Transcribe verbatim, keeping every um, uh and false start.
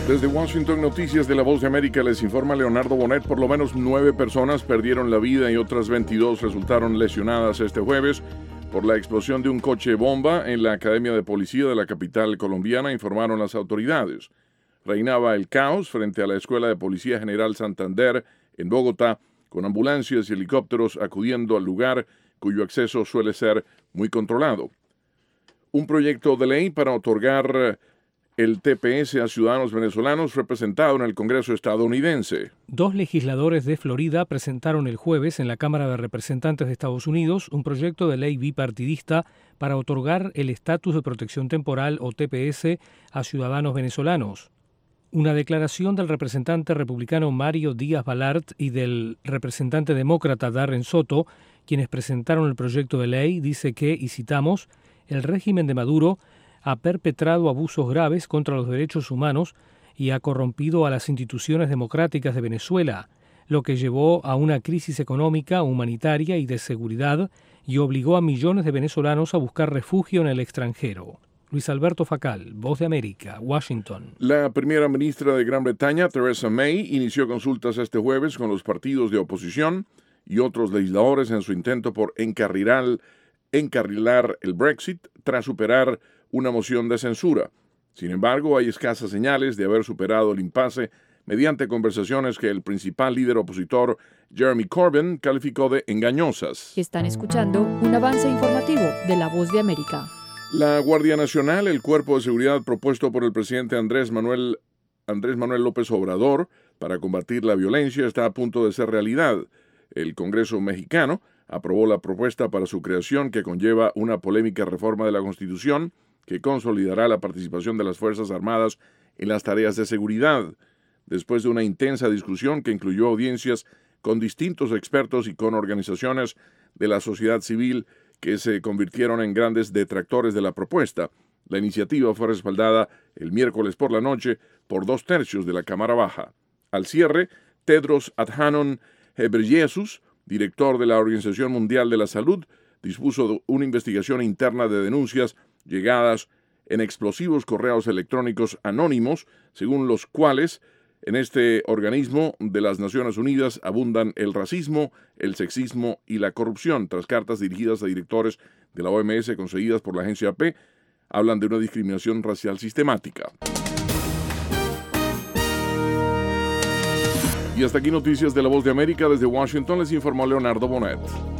Desde Washington, Noticias de la Voz de América, les informa Leonardo Bonet. Por lo menos nueve personas perdieron la vida y otras veintidós resultaron lesionadas este jueves por la explosión de un coche bomba en la Academia de Policía de la capital colombiana, informaron las autoridades. Reinaba el caos frente a la Escuela de Policía General Santander en Bogotá, con ambulancias y helicópteros acudiendo al lugar, cuyo acceso suele ser muy controlado. Un proyecto de ley para otorgar el T P S a ciudadanos venezolanos fue presentado en el Congreso estadounidense. Dos legisladores de Florida presentaron el jueves en la Cámara de Representantes de Estados Unidos un proyecto de ley bipartidista para otorgar el estatus de protección temporal o T P S a ciudadanos venezolanos. Una declaración del representante republicano Mario Díaz Balart y del representante demócrata Darren Soto, quienes presentaron el proyecto de ley, dice que, y citamos, el régimen de Maduro ha perpetrado abusos graves contra los derechos humanos y ha corrompido a las instituciones democráticas de Venezuela, lo que llevó a una crisis económica, humanitaria y de seguridad y obligó a millones de venezolanos a buscar refugio en el extranjero. Luis Alberto Facal, Voz de América, Washington. La primera ministra de Gran Bretaña, Theresa May, inició consultas este jueves con los partidos de oposición y otros legisladores en su intento por encarrilar, encarrilar el Brexit tras superar una moción de censura. Sin embargo, hay escasas señales de haber superado el impasse mediante conversaciones que el principal líder opositor, Jeremy Corbyn, calificó de engañosas. Están escuchando un avance informativo de La Voz de América. La Guardia Nacional, el cuerpo de seguridad propuesto por el presidente Andrés Manuel, Andrés Manuel López Obrador para combatir la violencia, está a punto de ser realidad. El Congreso mexicano aprobó la propuesta para su creación, que conlleva una polémica reforma de la Constitución que consolidará la participación de las Fuerzas Armadas en las tareas de seguridad. Después de una intensa discusión que incluyó audiencias con distintos expertos y con organizaciones de la sociedad civil que se convirtieron en grandes detractores de la propuesta, la iniciativa fue respaldada el miércoles por la noche por dos tercios de la Cámara Baja. Al cierre, Tedros Adhanom Ghebreyesus, director de la Organización Mundial de la Salud, dispuso una investigación interna de denuncias llegadas en explosivos correos electrónicos anónimos, según los cuales en este organismo de las Naciones Unidas abundan el racismo, el sexismo y la corrupción. Tras cartas dirigidas a directores de la O M S conseguidas por la agencia A P, hablan de una discriminación racial sistemática. Y hasta aquí Noticias de la Voz de América. Desde Washington les informó Leonardo Bonet.